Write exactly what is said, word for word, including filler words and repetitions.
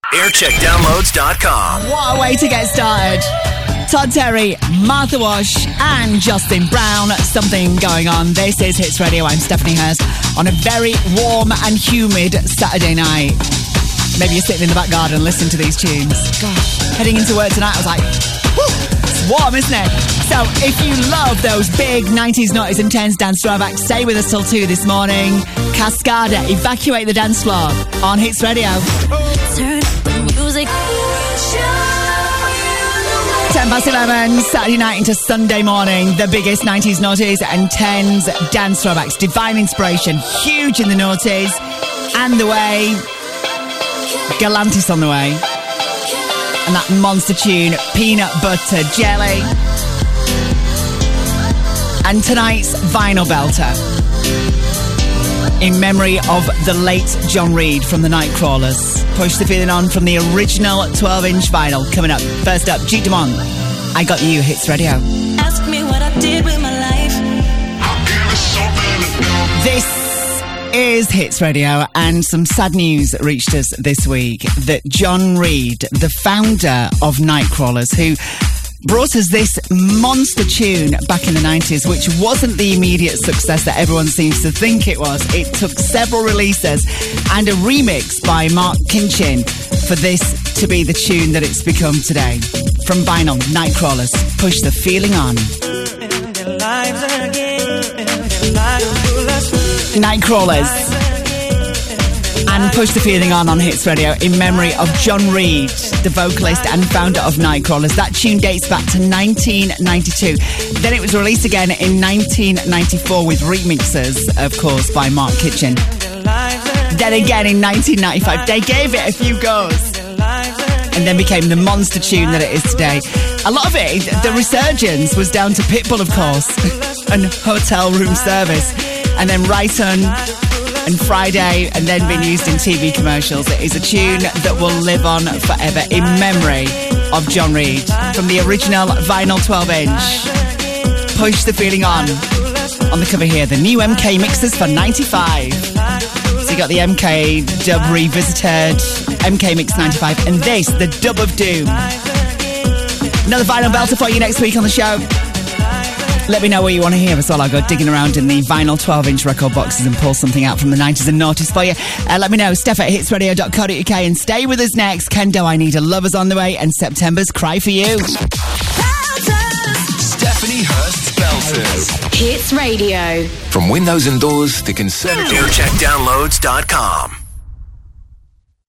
aircheck downloads dot com. What a way to get started. Todd Terry, Martha Wash and Justin Brown. Something going on. This is Hits Radio. I'm Stephanie Hurst on a very warm and humid Saturday night. Maybe you're sitting in the back garden listening to these tunes. Gosh, heading into work tonight, I was like, whew, it's warm, isn't it? So if you love those big nineties, noughties and tens dance throwbacks, stay with us till two this morning. Cascada, Evacuate the Dance Floor on Hits Radio. Turn the music. ten past eleven, Saturday night into Sunday morning. The biggest nineties, noughties and tens dance throwbacks. Divine Inspiration, huge in the noughties. And the way, Galantis on the way. And that monster tune, Peanut Butter Jelly. And tonight's Vinyl Belter, in memory of the late John Reid from the Nightcrawlers. Push the Feeling On from the original twelve-inch vinyl. Coming up, first up, Duke Dumont, I Got You, Hits Radio. Ask me what I did with my life. This is Hits Radio, and some sad news reached us this week that John Reid, the founder of Nightcrawlers, who brought us this monster tune back in the nineties, which wasn't the immediate success that everyone seems to think it was. It took several releases and a remix by Mark Kinchin for this to be the tune that it's become today. From vinyl, Nightcrawlers, Push the Feeling On. Nightcrawlers and Push the Feeling On on Hits Radio in memory of John Reid, the vocalist and founder of Nightcrawlers. That tune dates back to nineteen ninety-two. Then it was released again in nineteen ninety-four with remixes, of course, by Mark Kitchen. Then again in nineteen ninety-five, they gave it a few goes and then became the monster tune that it is today. A lot of it, the resurgence was down to Pitbull, of course, and Hotel Room Service, and then Right On and Friday, and then been used in T V commercials. It is a tune that will live on forever in memory of John Reid from the original vinyl twelve-inch. Push the Feeling On. On the cover here, the new M K mixes for ninety-five. So you got the M K dub revisited, M K mix ninety-five, and this, the dub of doom. Another vinyl belter for you next week on the show. Let me know what you want to hear as well. I'll go digging around in the vinyl twelve-inch record boxes and pull something out from the nineties and noughties for you. Uh, let me know, Steph at hits radio dot co dot uk, and stay with us next. Kendo, I Need a Lover's on the way, and September's Cry for You. Stephanie Hurst's Belters. Hits Radio. From windows and doors to conservative. aircheck downloads dot com.